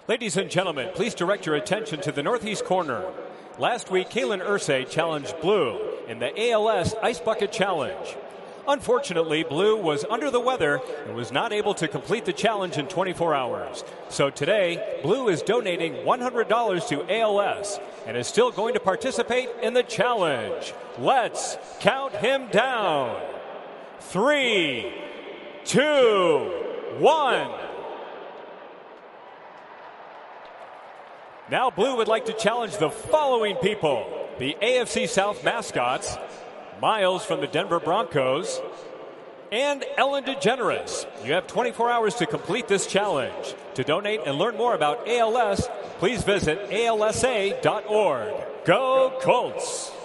Ladies and gentlemen, please direct your attention to the northeast corner. Last week, Kalen Ursay challenged Blue in the ALS Ice Bucket Challenge. Unfortunately, Blue was under the weather and was not able to complete the challenge in 24 hours. So today, Blue is donating $100 to ALS and is still going to participate in the challenge. Let's count him down. 3, 2, 1. Now Blue would like to challenge the following people. The AFC South mascots, Miles from the Denver Broncos, and Ellen DeGeneres. You have 24 hours to complete this challenge. To donate and learn more about ALS, please visit alsa.org. Go Colts!